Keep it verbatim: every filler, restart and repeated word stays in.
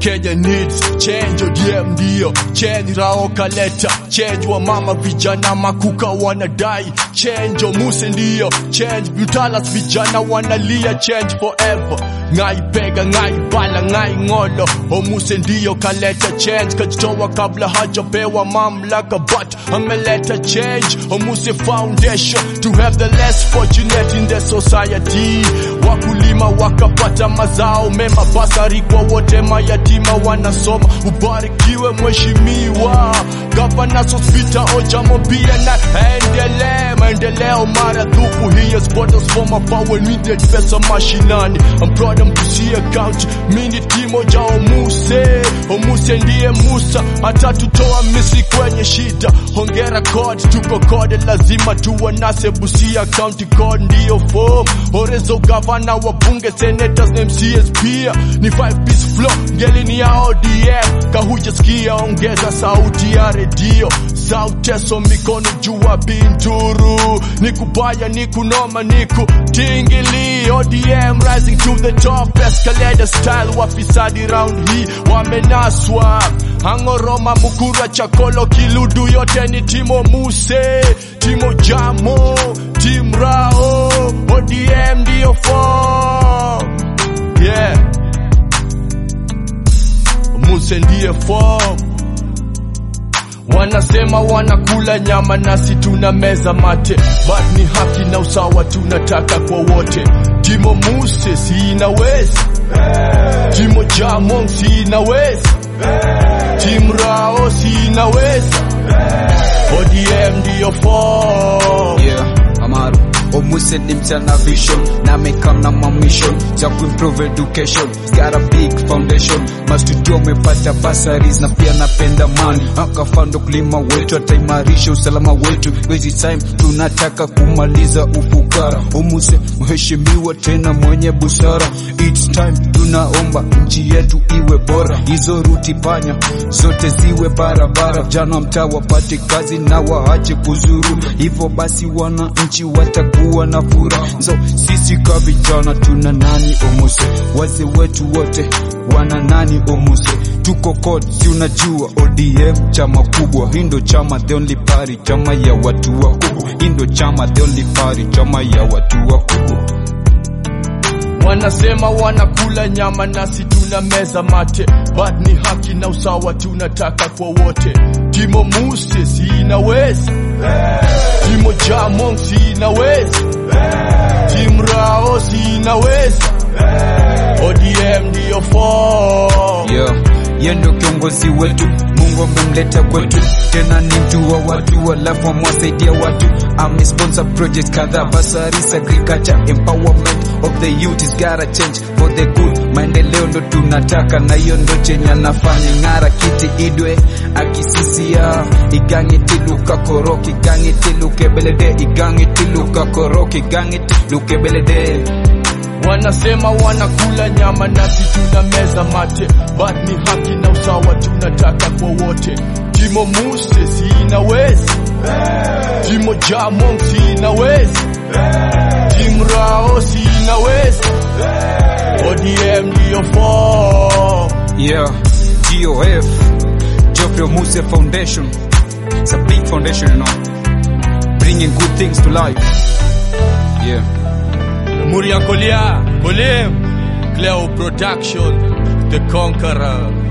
Kenya needs change. O D M ndio change, Rao kaleta change. Wa mama vijana makuka wanadai change. O Muse ndio change, Butalas vijana wanalia change forever. Ngai pega ngai bala ngai ngolo. O Muse ndio kaleta change, kajitoa kabla hajapewa mamlaka, but ameleta change. O Muse foundation to have the less fortunate in the society. Wakulima wakapata mazao mema, basari kwa wote, mayatima wanasoma. Ubarikiwe mheshimiwa Gavana Sospeter Ojamo pia na endelee maendeleo maradufu. He has brought us from afar when we needed pesa mashinani. I'm proud of to see a couch mini timo ja O Muse. O Muse ndiye Musa atatutoa misi kwenye shida. Hongera code tuko code, lazima tuwanase. Busia County code ndio form. Orezo Gavana wabunge senators na M C S pia ni five piece flow. Ngeli ni ya O D M kahuja skia, ongeza sauti ya redio. Sauteso mikono jua binturu, nikubaya nikunoma niku tingili. O D M rising to the top, escalator style. Wafisadi round hii wamenaswa. Hangoroma Mukura Chakolo Kiludu yote ni Timo Muse, Timo Jamo, Tim Rao. O D M ndio form, yeah. Muse ndiye form. Wanasema wanakula nyama nasi tunameza mate, but ni haki na usawa tunataka kwa wote. Timo Muse si inaweza, Timo Jamo si inaweza, Tim Rao si inaweza. O D M ndio form, yeah. Amaru O Muse ni mchana vision, na mekam na my mission za improve education. Got a big foundation, mastudio mepata basaris na pia napenda money. Akafando kulima wetu ataimarisha usalama wetu. Wezi time tunataka kumaliza ufukara. O Muse mheshimiwa tena mwenye busara. It's time tunaomba nchi yetu iwe bora. Hizo ruti panya zote ziwe barabara. Jana mtaa wapate kazi na waache kuzuru. Hivyo basi wana nchi watakuwa na fura. So sisi kwa vijana tuna nani O Muse, waze wetu wote wana nani O Muse. Tuko code si unajua, O D M chama kubwa. Hindo chama the only party, chama ya watu wakubwa. Hindo chama the only party, chama ya watu wakubwa. Wanasema wanakula nyama nasi tunameza mate, but ni haki na usawa tunataka kwa wote. Timo Muse si inaweza, Timo Jamo si inaweza, Tim Rao si inaweza. O D M ndio form, yeah. Yendo kiongozi wetu, Mungu amemleta kwetu. Tena ni mtu wa watu, alafu amewasaidia watu. Ame sponsor projects kadhaa, basaris, agriculture, empowerment of the youth is gotta change for the good. Maendeleo ndo tunataka na hiyo ndo chenye anafanya. Ngara kiti idwe akisisia, igange tiluka koroki, igange tiluke belede, igange tiluka koroki, igange tiluke belede. Wanasema wanakula nyama nasi tunameza mate, but ni haki na usawa tunataka kwa wote. Timo Muse si inaweza, Timo Jamo si inaweza, Tim Rao si inaweza. O D M ndio form, yeah. G O F Geoffrey Muse Foundation. It's a big foundation, you know, bringing good things to life, yeah. Muria Kolia, Kolim, Cleo Production, The Conqueror.